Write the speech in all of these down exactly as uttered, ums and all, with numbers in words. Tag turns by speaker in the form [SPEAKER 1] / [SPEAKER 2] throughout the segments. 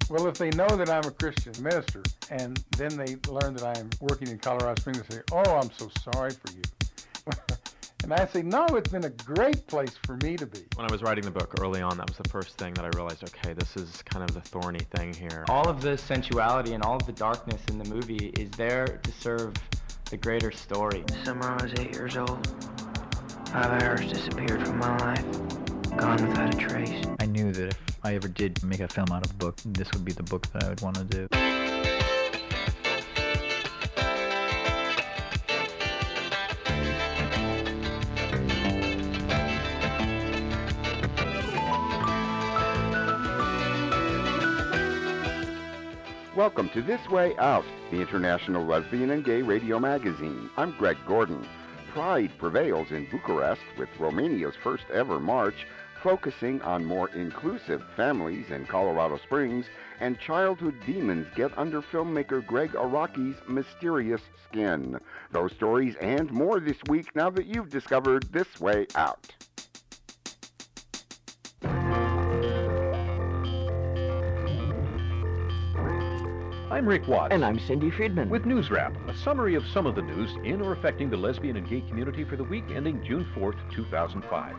[SPEAKER 1] Well, if they know that I'm a Christian minister, and then they learn that I'm working in Colorado Springs, they say, oh, I'm so sorry for you. And I say, no, it's been a great place for me to be.
[SPEAKER 2] When I was writing the book early on, that was the first thing that I realized, okay, this is kind of the thorny thing here.
[SPEAKER 3] All of the sensuality and all of the darkness in the movie is there to serve the greater story.
[SPEAKER 4] Summer I was eight years old. Five hours disappeared from my life, gone without a trace.
[SPEAKER 5] I knew that if I ever did make a film out of a book, this would be the book that I would want to do.
[SPEAKER 6] Welcome to This Way Out, the international lesbian and gay radio magazine. I'm Greg Gordon. Pride prevails in Bucharest with Romania's first ever march, focusing on more inclusive families in Colorado Springs, and childhood demons get under filmmaker Greg Araki's mysterious skin. Those stories and more this week now that you've discovered This Way Out.
[SPEAKER 7] I'm Rick Watts.
[SPEAKER 8] And I'm Cindy Friedman.
[SPEAKER 7] With News Wrap, a summary of some of the news in or affecting the lesbian and gay community for the week ending June fourth, two thousand five.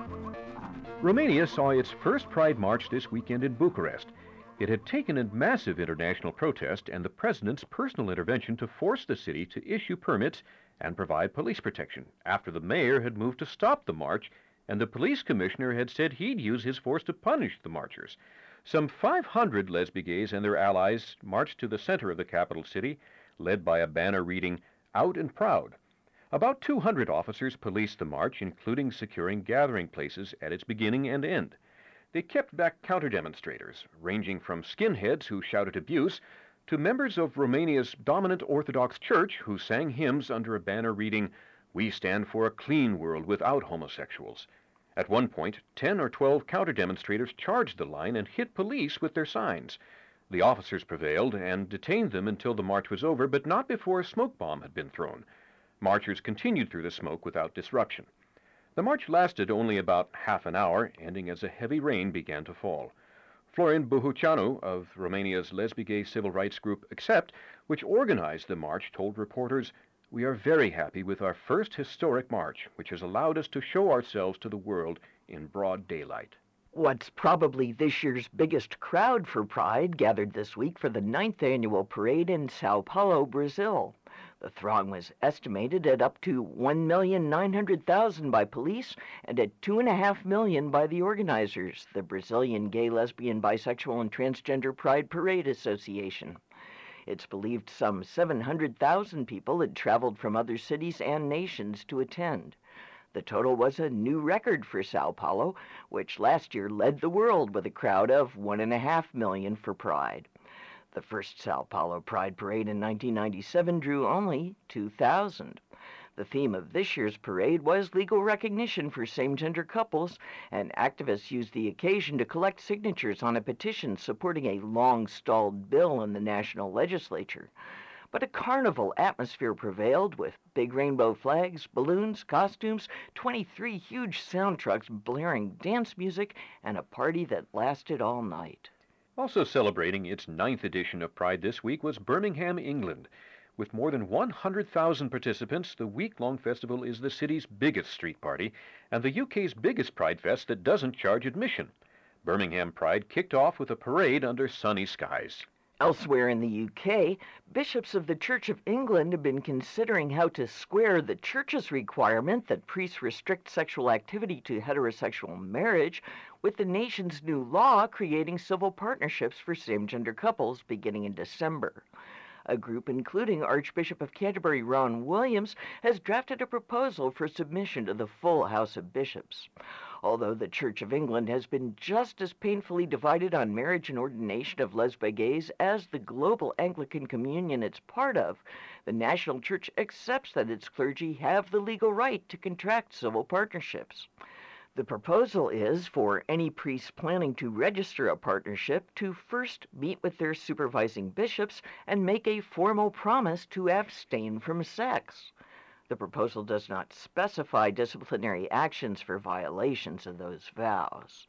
[SPEAKER 7] Romania saw its first Pride March this weekend in Bucharest. It had taken a massive international protest and the president's personal intervention to force the city to issue permits and provide police protection after the mayor had moved to stop the march and the police commissioner had said he'd use his force to punish the marchers. Some five hundred lesbigays and their allies marched to the center of the capital city, led by a banner reading, Out and Proud. About two hundred officers policed the march, including securing gathering places at its beginning and end. They kept back counter-demonstrators, ranging from skinheads who shouted abuse to members of Romania's dominant Orthodox Church who sang hymns under a banner reading, We stand for a clean world without homosexuals. At one point, ten or twelve counter-demonstrators charged the line and hit police with their signs. The officers prevailed and detained them until the march was over, but not before a smoke bomb had been thrown. Marchers continued through the smoke without disruption. The march lasted only about half an hour, ending as a heavy rain began to fall. Florin Buhuceanu of Romania's lesbi-gay civil rights group Accept, which organized the march, told reporters, We are very happy with our first historic march, which has allowed us to show ourselves to the world in broad daylight.
[SPEAKER 8] What's probably this year's biggest crowd for Pride gathered this week for the ninth annual parade in Sao Paulo, Brazil. The throng was estimated at up to one million nine hundred thousand by police and at two point five million by the organizers, the Brazilian Gay, Lesbian, Bisexual, and Transgender Pride Parade Association. It's believed some seven hundred thousand people had traveled from other cities and nations to attend. The total was a new record for Sao Paulo, which last year led the world with a crowd of one point five million for Pride. The first Sao Paulo Pride Parade in nineteen ninety-seven drew only two thousand. The theme of this year's parade was legal recognition for same-gender couples, and activists used the occasion to collect signatures on a petition supporting a long-stalled bill in the national legislature. But a carnival atmosphere prevailed with big rainbow flags, balloons, costumes, twenty-three huge sound trucks blaring dance music, and a party that lasted all night.
[SPEAKER 7] Also celebrating its ninth edition of Pride this week was Birmingham, England. With more than one hundred thousand participants, the week-long festival is the city's biggest street party and the U K's biggest Pride Fest that doesn't charge admission. Birmingham Pride kicked off with a parade under sunny skies.
[SPEAKER 8] Elsewhere in the U K, bishops of the Church of England have been considering how to square the Church's requirement that priests restrict sexual activity to heterosexual marriage with the nation's new law creating civil partnerships for same-gender couples beginning in December. A group including Archbishop of Canterbury Ron Williams has drafted a proposal for submission to the full House of Bishops. Although the Church of England has been just as painfully divided on marriage and ordination of lesbi-gays as the global Anglican communion it's part of, the national church accepts that its clergy have the legal right to contract civil partnerships. The proposal is for any priest planning to register a partnership to first meet with their supervising bishops and make a formal promise to abstain from sex. The proposal does not specify disciplinary actions for violations of those vows.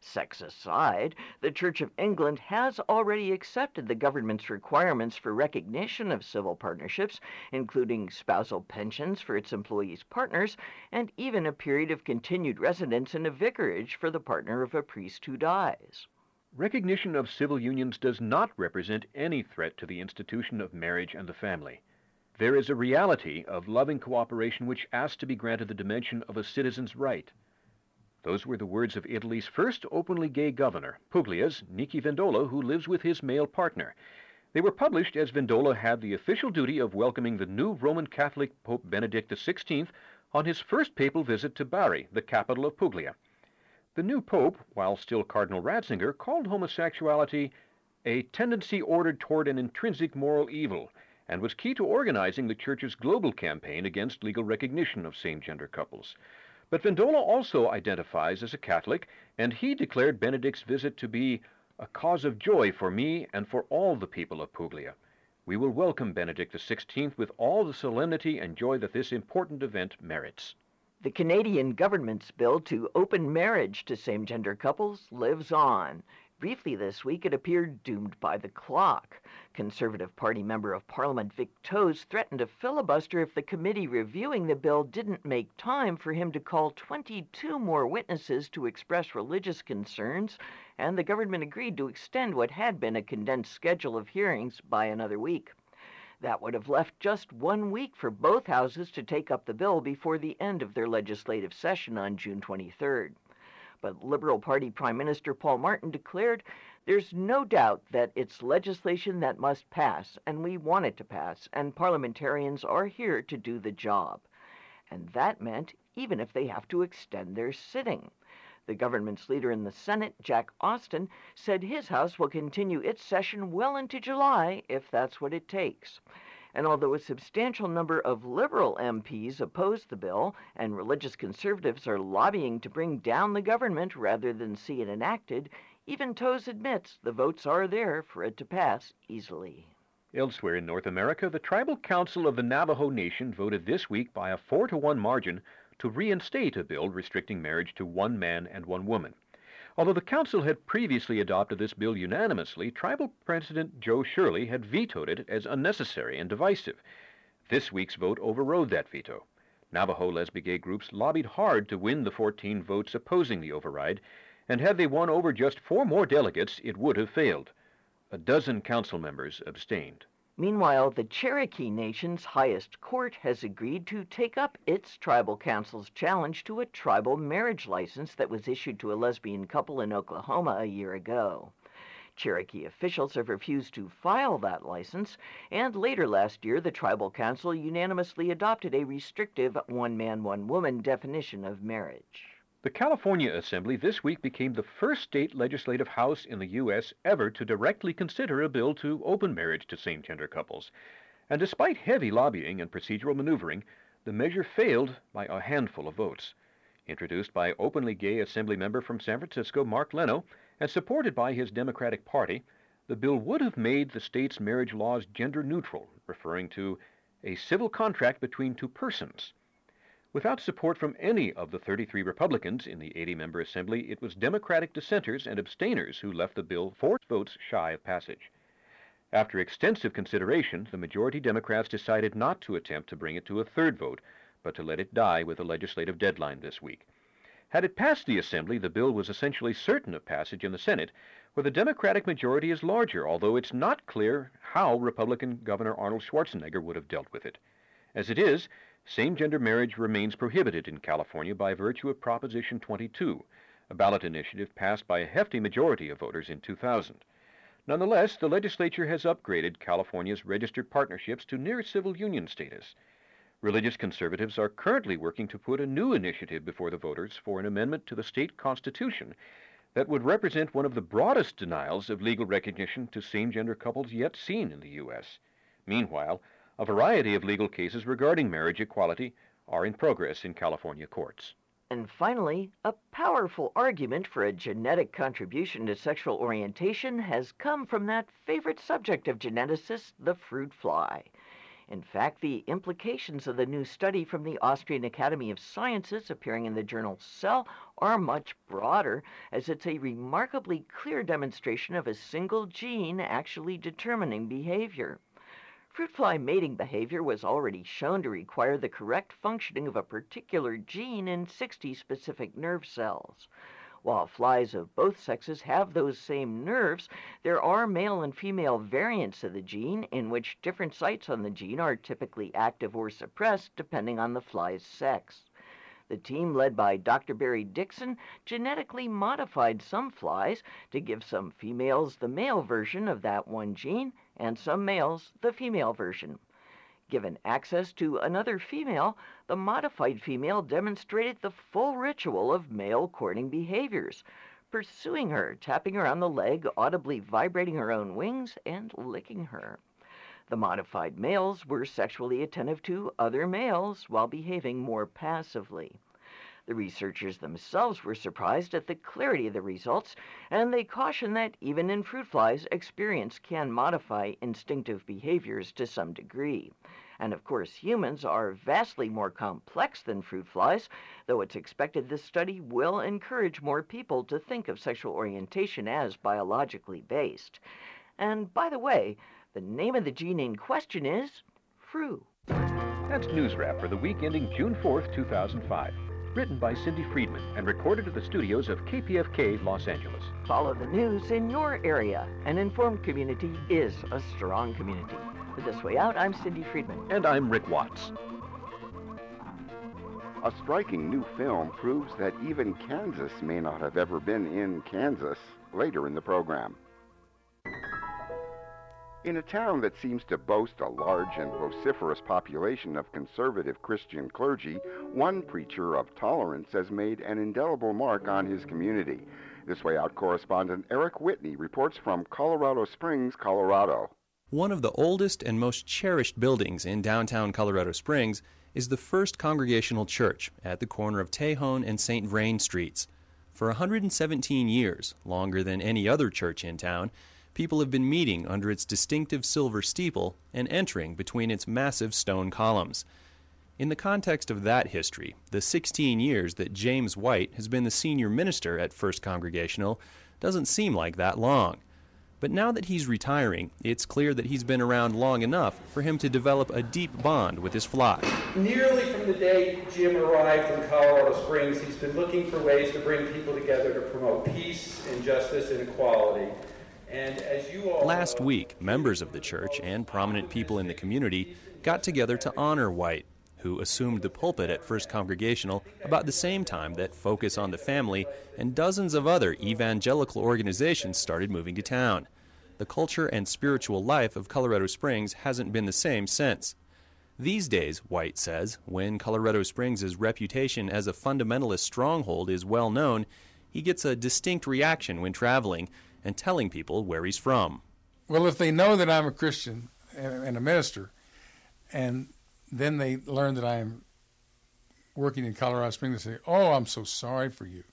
[SPEAKER 8] Sex aside, the Church of England has already accepted the government's requirements for recognition of civil partnerships, including spousal pensions for its employees' partners, and even a period of continued residence in a vicarage for the partner of a priest who dies.
[SPEAKER 7] Recognition of civil unions does not represent any threat to the institution of marriage and the family. There is a reality of loving cooperation which asks to be granted the dimension of a citizen's right. Those were the words of Italy's first openly gay governor, Puglia's Nichi Vendola, who lives with his male partner. They were published as Vendola had the official duty of welcoming the new Roman Catholic Pope Benedict the sixteenth on his first papal visit to Bari, the capital of Puglia. The new pope, while still Cardinal Ratzinger, called homosexuality a tendency ordered toward an intrinsic moral evil, and was key to organizing the Church's global campaign against legal recognition of same-gender couples. But Vendola also identifies as a Catholic, and he declared Benedict's visit to be a cause of joy for me and for all the people of Puglia. We will welcome Benedict the sixteenth with all the solemnity and joy that this important event merits.
[SPEAKER 8] The Canadian government's bill to open marriage to same-gender couples lives on. Briefly this week, it appeared doomed by the clock. Conservative Party Member of Parliament Vic Toes threatened to filibuster if the committee reviewing the bill didn't make time for him to call twenty-two more witnesses to express religious concerns, and the government agreed to extend what had been a condensed schedule of hearings by another week. That would have left just one week for both houses to take up the bill before the end of their legislative session on June twenty-third. But Liberal Party Prime Minister Paul Martin declared there's no doubt that it's legislation that must pass, and we want it to pass, and parliamentarians are here to do the job. And that meant even if they have to extend their sitting. The government's leader in the Senate, Jack Austin, said his House will continue its session well into July if that's what it takes. And although a substantial number of Liberal M Ps oppose the bill, and religious conservatives are lobbying to bring down the government rather than see it enacted, even Toes admits the votes are there for it to pass easily.
[SPEAKER 7] Elsewhere in North America, the Tribal Council of the Navajo Nation voted this week by a four to one margin to reinstate a bill restricting marriage to one man and one woman. Although the council had previously adopted this bill unanimously, Tribal President Joe Shirley had vetoed it as unnecessary and divisive. This week's vote overrode that veto. Navajo lesbian gay groups lobbied hard to win the fourteen votes opposing the override, and had they won over just four more delegates, it would have failed. A dozen council members abstained.
[SPEAKER 8] Meanwhile, the Cherokee Nation's highest court has agreed to take up its tribal council's challenge to a tribal marriage license that was issued to a lesbian couple in Oklahoma a year ago. Cherokee officials have refused to file that license, and later last year the tribal council unanimously adopted a restrictive one-man, one-woman definition of marriage.
[SPEAKER 7] The California Assembly this week became the first state legislative house in the U S ever to directly consider a bill to open marriage to same-gender couples. And despite heavy lobbying and procedural maneuvering, the measure failed by a handful of votes. Introduced by openly gay Assembly member from San Francisco, Mark Leno, and supported by his Democratic Party, the bill would have made the state's marriage laws gender neutral, referring to a civil contract between two persons. Without support from any of the thirty-three Republicans in the eighty-member Assembly, it was Democratic dissenters and abstainers who left the bill four votes shy of passage. After extensive consideration, the majority Democrats decided not to attempt to bring it to a third vote, but to let it die with a legislative deadline this week. Had it passed the Assembly, the bill was essentially certain of passage in the Senate, where the Democratic majority is larger, although it's not clear how Republican Governor Arnold Schwarzenegger would have dealt with it. As it is, same-gender marriage remains prohibited in California by virtue of Proposition twenty-two, a ballot initiative passed by a hefty majority of voters in two thousand. Nonetheless, the legislature has upgraded California's registered partnerships to near civil union status. Religious conservatives are currently working to put a new initiative before the voters for an amendment to the state constitution that would represent one of the broadest denials of legal recognition to same-gender couples yet seen in the U S. Meanwhile, a variety of legal cases regarding marriage equality are in progress in California courts.
[SPEAKER 8] And finally, a powerful argument for a genetic contribution to sexual orientation has come from that favorite subject of geneticists, the fruit fly. In fact, the implications of the new study from the Austrian Academy of Sciences appearing in the journal Cell are much broader, as it's a remarkably clear demonstration of a single gene actually determining behavior. Fruit fly mating behavior was already shown to require the correct functioning of a particular gene in sixty specific nerve cells. While flies of both sexes have those same nerves, there are male and female variants of the gene in which different sites on the gene are typically active or suppressed depending on the fly's sex. The team led by Doctor Barry Dixon genetically modified some flies to give some females the male version of that one gene and some males the female version. Given access to another female, the modified female demonstrated the full ritual of male courting behaviors, pursuing her, tapping her on the leg, audibly vibrating her own wings, and licking her. The modified males were sexually attentive to other males while behaving more passively. The researchers themselves were surprised at the clarity of the results, and they caution that even in fruit flies, experience can modify instinctive behaviors to some degree. And of course, humans are vastly more complex than fruit flies, though it's expected this study will encourage more people to think of sexual orientation as biologically based. And by the way, the name of the gene in question is Fru.
[SPEAKER 7] That's News Wrap for the week ending June fourth, two thousand five. Written by Cindy Friedman and recorded at the studios of K P F K Los Angeles.
[SPEAKER 8] Follow the news in your area. An informed community is a strong community. For This Way Out, I'm Cindy Friedman.
[SPEAKER 7] And I'm Rick Watts.
[SPEAKER 6] A striking new film proves that even Kansas may not have ever been in Kansas, later in the program. In a town that seems to boast a large and vociferous population of conservative Christian clergy, one preacher of tolerance has made an indelible mark on his community. This Way Out correspondent Eric Whitney reports from Colorado Springs, Colorado.
[SPEAKER 9] One of the oldest and most cherished buildings in downtown Colorado Springs is the First Congregational Church at the corner of Tejon and Saint Vrain Streets. For one hundred seventeen years, longer than any other church in town, people have been meeting under its distinctive silver steeple and entering between its massive stone columns. In the context of that history, the sixteen years that James White has been the senior minister at First Congregational doesn't seem like that long. But now that he's retiring, it's clear that he's been around long enough for him to develop a deep bond with his flock.
[SPEAKER 10] Nearly from the day Jim arrived in Colorado Springs, he's been looking for ways to bring people together to promote peace and justice and equality. And as you all
[SPEAKER 9] Last week, members of the church and prominent people in the community got together to honor White, who assumed the pulpit at First Congregational about the same time that Focus on the Family and dozens of other evangelical organizations started moving to town. The culture and spiritual life of Colorado Springs hasn't been the same since. These days, White says, when Colorado Springs' reputation as a fundamentalist stronghold is well known, he gets a distinct reaction when traveling and telling people where he's from.
[SPEAKER 1] Well, if they know that I'm a Christian and a minister, and then they learn that I'm working in Colorado Springs, they say, "Oh, I'm so sorry for you."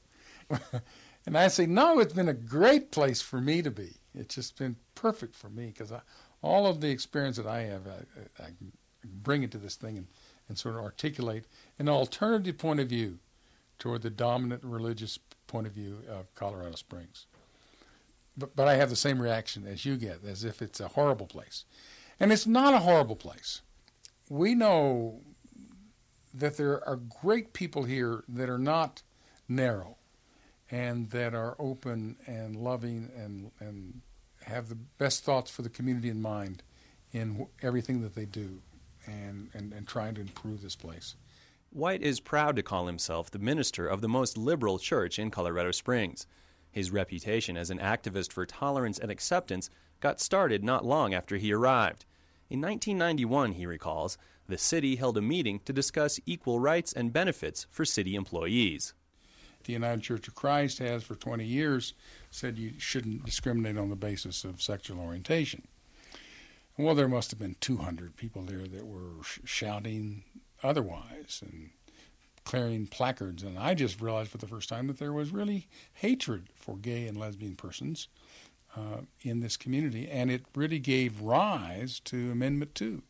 [SPEAKER 1] And I say, "No, it's been a great place for me to be. It's just been perfect for me because all of the experience that I have, I, I bring into this thing and, and sort of articulate an alternative point of view toward the dominant religious point of view of Colorado Springs." But, but I have the same reaction as you get, as if it's a horrible place. And it's not a horrible place. We know that there are great people here that are not narrow and that are open and loving and, and have the best thoughts for the community in mind in everything that they do and, and, and trying to improve this place.
[SPEAKER 9] White is proud to call himself the minister of the most liberal church in Colorado Springs. His reputation as an activist for tolerance and acceptance got started not long after he arrived. In nineteen ninety-one, he recalls, the city held a meeting to discuss equal rights and benefits for city employees.
[SPEAKER 1] The United Church of Christ has for twenty years said you shouldn't discriminate on the basis of sexual orientation. Well, there must have been two hundred people there that were sh- shouting otherwise and clearing placards, and I just realized for the first time that there was really hatred for gay and lesbian persons uh, in this community, and it really gave rise to Amendment two.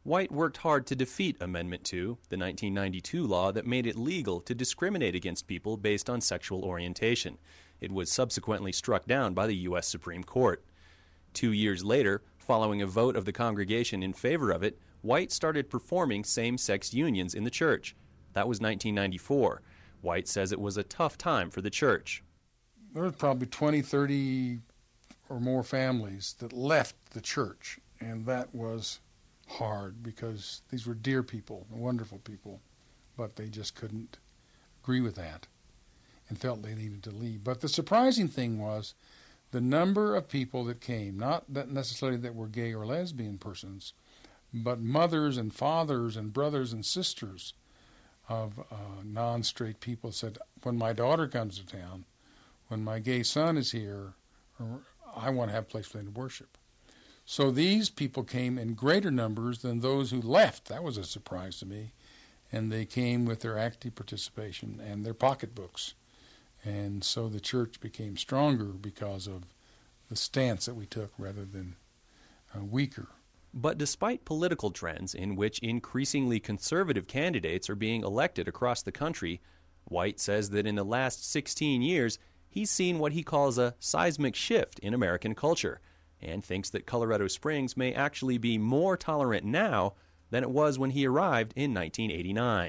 [SPEAKER 9] White worked hard to defeat Amendment two, the nineteen ninety-two law that made it legal to discriminate against people based on sexual orientation. It was subsequently struck down by the U S Supreme Court. Two years later, following a vote of the congregation in favor of it, White started performing same-sex unions in the church. That was nineteen ninety-four. White says it was a tough time for the church.
[SPEAKER 1] There were probably twenty, thirty or more families that left the church, and that was hard because these were dear people, wonderful people, but they just couldn't agree with that and felt they needed to leave. But the surprising thing was the number of people that came, not that necessarily that were gay or lesbian persons, but mothers and fathers and brothers and sisters of uh, non-straight people said, when my daughter comes to town, when my gay son is here, or I want to have a place for them to worship. So these people came in greater numbers than those who left. That was a surprise to me. And they came with their active participation and their pocketbooks. And so the church became stronger because of the stance that we took rather than uh, weaker.
[SPEAKER 9] But despite political trends in which increasingly conservative candidates are being elected across the country, White says that in the last sixteen years, he's seen what he calls a seismic shift in American culture, and thinks that Colorado Springs may actually be more tolerant now than it was when he arrived in nineteen eighty-nine.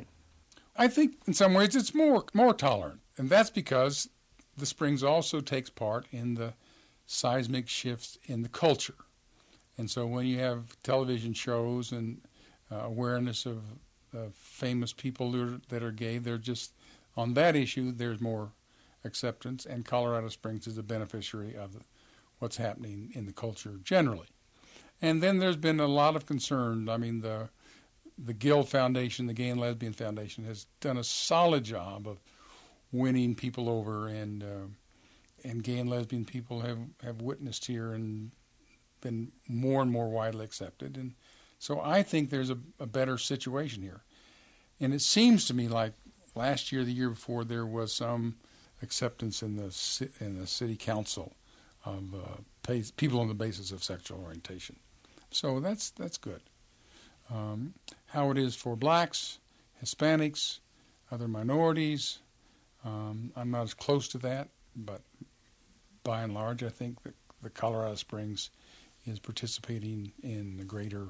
[SPEAKER 1] I think in some ways it's more more tolerant, and that's because the Springs also takes part in the seismic shifts in the culture. And so when you have television shows and uh, awareness of uh, famous people that are, that are gay, they're just, on that issue, there's more acceptance, and Colorado Springs is a beneficiary of the, what's happening in the culture generally. And then there's been a lot of concern. I mean, the the Guild Foundation, the Gay and Lesbian Foundation, has done a solid job of winning people over, and uh, and gay and lesbian people have, have witnessed here and been more and more widely accepted. And so I think there's a, a better situation here. And it seems to me like last year, the year before, there was some acceptance in the in the city council of uh, pay, people on the basis of sexual orientation. So that's that's good. Um, how it is for blacks, Hispanics, other minorities, um, I'm not as close to that, but by and large, I think that the Colorado Springs is participating in the greater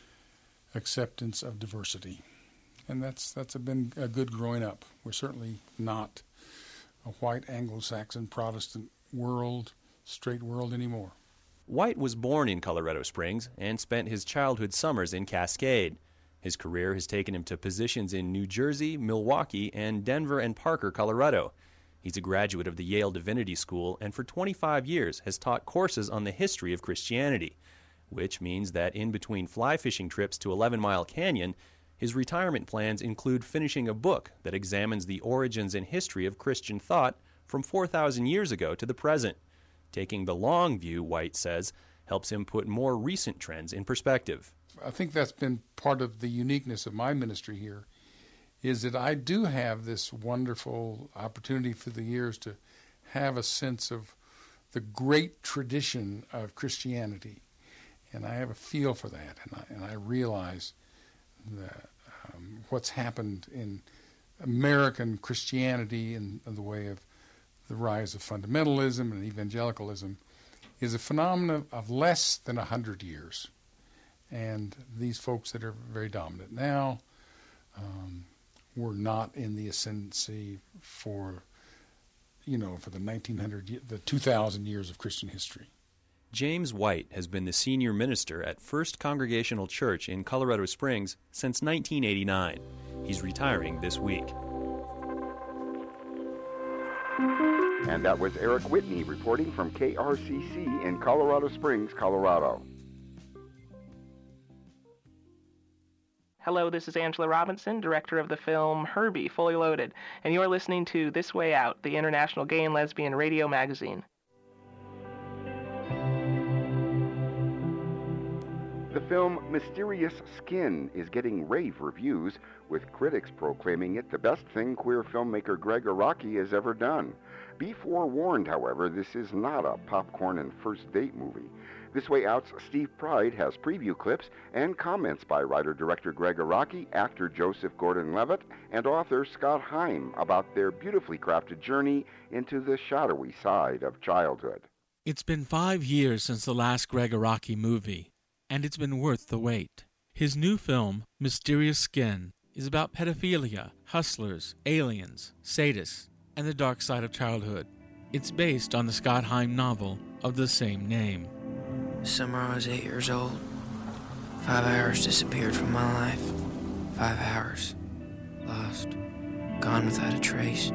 [SPEAKER 1] acceptance of diversity. And that's that's been a good growing up. We're certainly not a white Anglo-Saxon Protestant world, straight world anymore.
[SPEAKER 9] White was born in Colorado Springs and spent his childhood summers in Cascade. His career has taken him to positions in New Jersey, Milwaukee, and Denver and Parker, Colorado. He's a graduate of the Yale Divinity School and for twenty-five years has taught courses on the history of Christianity, which means that in between fly fishing trips to Eleven Mile Canyon, his retirement plans include finishing a book that examines the origins and history of Christian thought from four thousand years ago to the present. Taking the long view, White says, helps him put more recent trends in perspective.
[SPEAKER 1] I think that's been part of the uniqueness of my ministry here, is that I do have this wonderful opportunity through the years to have a sense of the great tradition of Christianity. And I have a feel for that, and I, and I realize that, um, what's happened in American Christianity in, in the way of the rise of fundamentalism and evangelicalism is a phenomenon of less than a hundred years. And these folks that are very dominant now um, were not in the ascendancy for, you know, for the nineteen hundred, the two thousand years of Christian history.
[SPEAKER 9] James White has been the senior minister at First Congregational Church in Colorado Springs since nineteen eighty-nine. He's retiring this week.
[SPEAKER 6] And that was Eric Whitney reporting from K R C C in Colorado Springs, Colorado.
[SPEAKER 11] Hello, this is Angela Robinson, director of the film Herbie, Fully Loaded, and you're listening to This Way Out, the International Gay and Lesbian Radio Magazine.
[SPEAKER 6] The film Mysterious Skin is getting rave reviews, with critics proclaiming it the best thing queer filmmaker Greg Araki has ever done. Be forewarned, however, this is not a popcorn and first date movie. This Way Out's Steve Pride has preview clips and comments by writer-director Greg Araki, actor Joseph Gordon-Levitt, and author Scott Heim about their beautifully crafted journey into the shadowy side of childhood.
[SPEAKER 12] It's been five years since the last Greg Araki movie, and it's been worth the wait. His new film, Mysterious Skin, is about pedophilia, hustlers, aliens, sadists, and the dark side of childhood. It's based on the Scott Heim novel of the same name.
[SPEAKER 4] Summer I was eight years old. Five hours disappeared from my life. Five hours. Lost. Gone without a trace.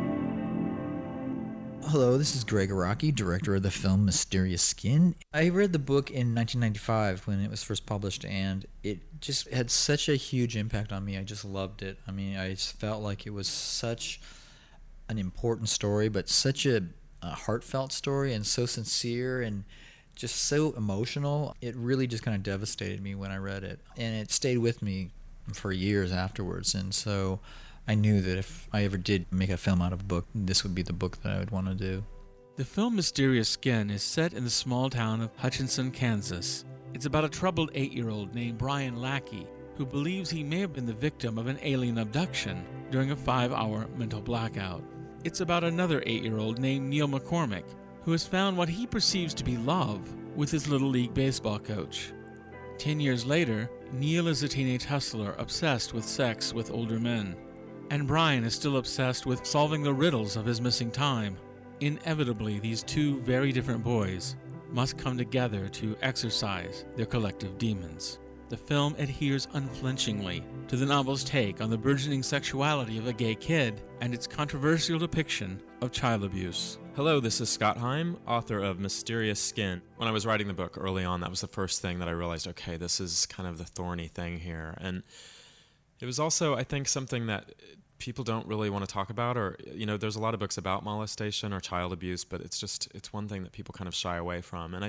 [SPEAKER 5] Hello, this is Greg Araki, director of the film Mysterious Skin. I read the book in nineteen ninety-five when it was first published, and it just had such a huge impact on me. I just loved it. I mean, I just felt like it was such an important story, but such a, a heartfelt story, and so sincere and just so emotional. It really just kind of devastated me when I read it, and it stayed with me for years afterwards. And so I knew that if I ever did make a film out of a book, this would be the book that I would want to do.
[SPEAKER 12] The film Mysterious Skin is set in the small town of Hutchinson, Kansas. It's about a troubled eight-year-old named Brian Lackey who believes he may have been the victim of an alien abduction during a five-hour mental blackout. It's about another eight-year-old named Neil McCormick who has found what he perceives to be love with his Little League baseball coach. Ten years later, Neil is a teenage hustler obsessed with sex with older men. And Brian is still obsessed with solving the riddles of his missing time. Inevitably, these two very different boys must come together to exorcise their collective demons. The film adheres unflinchingly to the novel's take on the burgeoning sexuality of a gay kid and its controversial depiction of child abuse.
[SPEAKER 2] Hello, this is Scott Heim, author of Mysterious Skin. When I was writing the book early on, that was the first thing that I realized, okay, this is kind of the thorny thing here. And it was also, I think, something that people don't really want to talk about, or, you know, there's a lot of books about molestation or child abuse, but it's just, it's one thing that people kind of shy away from. And I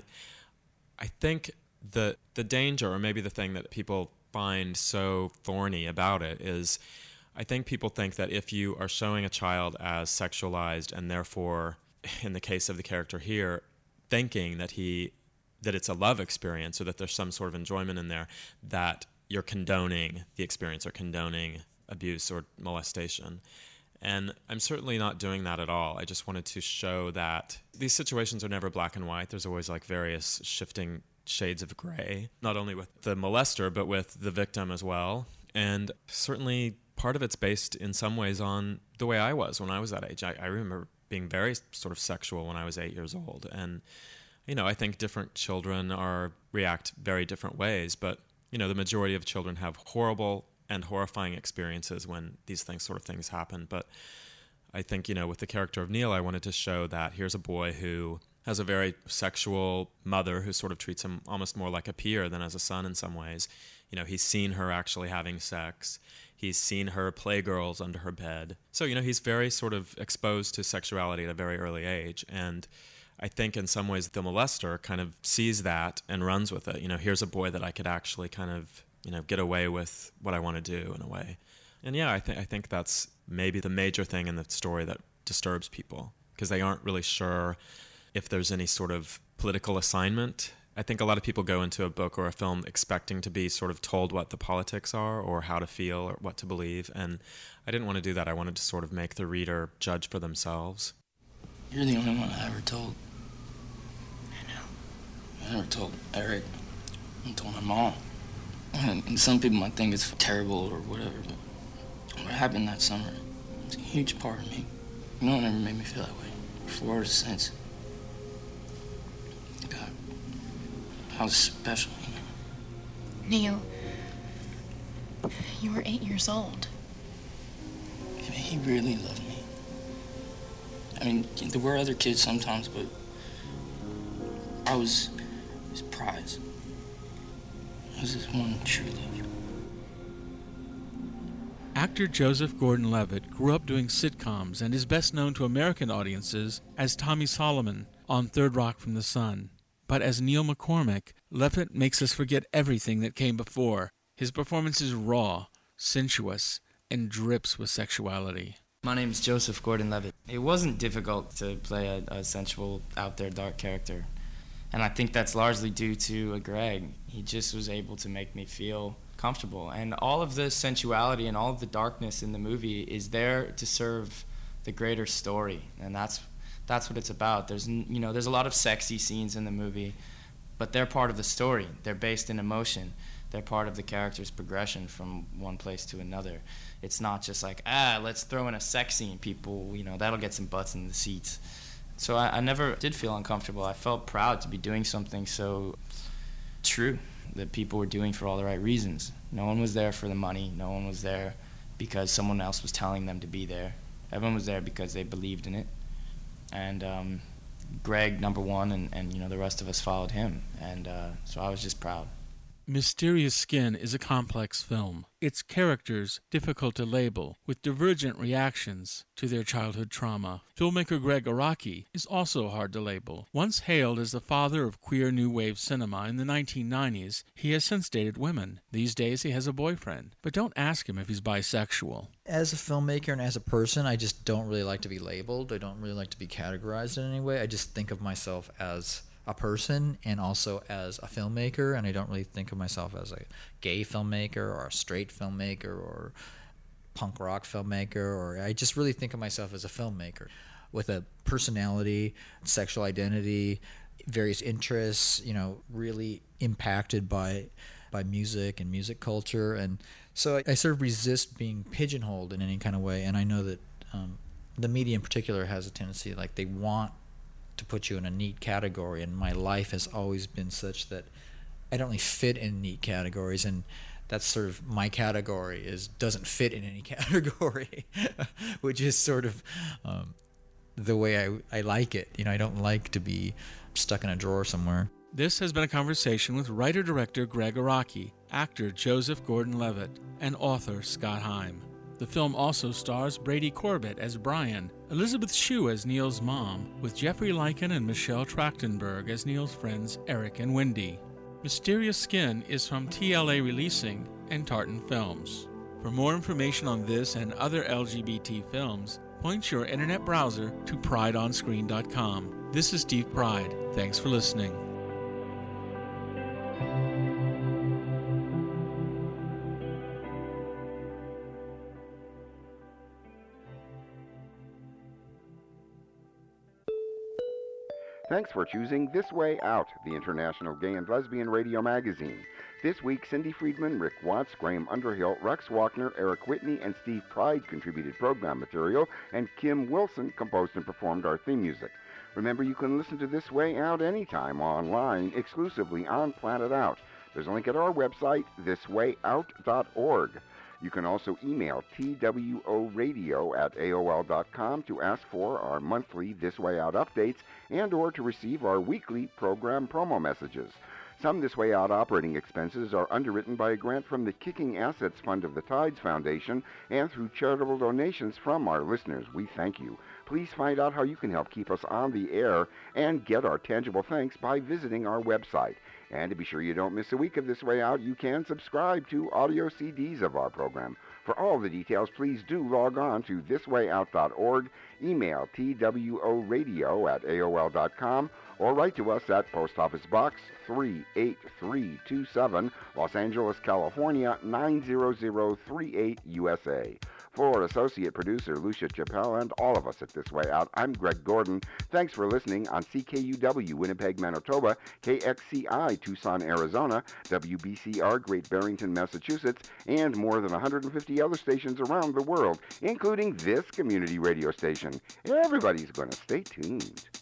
[SPEAKER 2] I think the the danger, or maybe the thing that people find so thorny about it is, I think people think that if you are showing a child as sexualized and therefore, in the case of the character here, thinking that he, that it's a love experience or that there's some sort of enjoyment in there, that you're condoning the experience or condoning abuse or molestation. And I'm certainly not doing that at all. I just wanted to show that these situations are never black and white. There's always like various shifting shades of gray, not only with the molester, but with the victim as well. And certainly part of it's based in some ways on the way I was when I was that age. I, I remember being very sort of sexual when I was eight years old. And, you know, I think different children are react very different ways, but you know, the majority of children have horrible and horrifying experiences when these things, sort of things happen. But I think, you know, with the character of Neil, I wanted to show that here's a boy who has a very sexual mother who sort of treats him almost more like a peer than as a son in some ways. You know, he's seen her actually having sex. He's seen her play girls under her bed. So, you know, he's very sort of exposed to sexuality at a very early age. And I think in some ways the molester kind of sees that and runs with it. You know, here's a boy that I could actually kind of, you know, get away with what I want to do in a way. And yeah, I think I think that's maybe the major thing in the story that disturbs people, because they aren't really sure if there's any sort of political assignment. I think a lot of people go into a book or a film expecting to be sort of told what the politics are or how to feel or what to believe. And I didn't want to do that. I wanted to sort of make the reader judge for themselves.
[SPEAKER 13] You're the only one I ever told. I know. I never told Eric. I told my mom. And some people might think it's terrible or whatever, but what happened that summer, it's a huge part of me. No one ever made me feel that way before or since. God, how special, you know.
[SPEAKER 14] Neil, you were eight years old.
[SPEAKER 13] I mean, he really loved me. I mean, there were other kids sometimes, but I was his prize. I was his one true love.
[SPEAKER 12] Actor Joseph Gordon-Levitt grew up doing sitcoms and is best known to American audiences as Tommy Solomon on Third Rock from the Sun. But as Neil McCormick, Levitt makes us forget everything that came before. His performance is raw, sensuous, and drips with sexuality.
[SPEAKER 3] My name is Joseph Gordon-Levitt. It wasn't difficult to play a, a sensual, out there, dark character.
[SPEAKER 13] And I think that's largely due to uh, Greg. He just was able to make me feel comfortable. And all of the sensuality and all of the darkness in the movie is there to serve the greater story. And that's that's what it's about. There's, you know, there's a lot of sexy scenes in the movie, but they're part of the story. They're based in emotion. They're part of the character's progression from one place to another. It's not just like, ah, let's throw in a sex scene. People, you know, that'll get some butts in the seats. So I, I never did feel uncomfortable. I felt proud to be doing something so true that people were doing for all the right reasons. No one was there for the money. No one was there because someone else was telling them to be there. Everyone was there because they believed in it. And um, Greg, number one, and, and you know the rest of us followed him. And uh, so I was just proud.
[SPEAKER 12] Mysterious Skin is a complex film. Its characters difficult to label, with divergent reactions to their childhood trauma. Filmmaker Greg Araki is also hard to label. Once hailed as the father of queer new wave cinema in the nineteen nineties, he has since dated women. These days he has a boyfriend. But don't ask him if he's bisexual.
[SPEAKER 5] As a filmmaker and as a person, I just don't really like to be labeled. I don't really like to be categorized in any way. I just think of myself as a person and also as a filmmaker, and I don't really think of myself as a gay filmmaker or a straight filmmaker or punk rock filmmaker, or I just really think of myself as a filmmaker with a personality, sexual identity, various interests, you know, really impacted by by music and music culture. And so I, I sort of resist being pigeonholed in any kind of way, and I know that um, the media in particular has a tendency, like they want to put you in a neat category, and my life has always been such that I don't really fit in neat categories, and that's sort of my category is doesn't fit in any category, which is sort of um, the way I, I like it. You know, I don't like to be stuck in a drawer somewhere.
[SPEAKER 12] This has been a conversation with writer-director Greg Araki, actor Joseph Gordon-Levitt, and author Scott Heim. The film also stars Brady Corbett as Brian, Elizabeth Shue as Neil's mom, with Jeffrey Lycan and Michelle Trachtenberg as Neil's friends Eric and Wendy. Mysterious Skin is from T L A Releasing and Tartan Films. For more information on this and other L G B T films, point your internet browser to pride on screen dot com. This is Steve Pride. Thanks for listening.
[SPEAKER 6] Thanks for choosing This Way Out, the International Gay and Lesbian Radio Magazine. This week, Cindy Friedman, Rick Watts, Graham Underhill, Rex Walkner, Eric Whitney, and Steve Pride contributed program material, and Kim Wilson composed and performed our theme music. Remember, you can listen to This Way Out anytime online, exclusively on Planet Out. There's a link at our website, this way out dot org. You can also email T W O radio at A O L dot com to ask for our monthly This Way Out updates and or to receive our weekly program promo messages. Some This Way Out operating expenses are underwritten by a grant from the Kicking Assets Fund of the Tides Foundation and through charitable donations from our listeners. We thank you. Please find out how you can help keep us on the air and get our tangible thanks by visiting our website. And to be sure you don't miss a week of This Way Out, you can subscribe to audio C Ds of our program. For all the details, please do log on to this way out dot org, email T W O radio at A O L dot com, or write to us at Post Office Box three eight three two seven, Los Angeles, California, nine zero zero three eight, U S A. For Associate Producer Lucia Chappelle and all of us at This Way Out, I'm Greg Gordon. Thanks for listening on C K U W, Winnipeg, Manitoba, K X C I, Tucson, Arizona, W B C R, Great Barrington, Massachusetts, and more than one hundred fifty other stations around the world, including this community radio station. Everybody's going to stay tuned.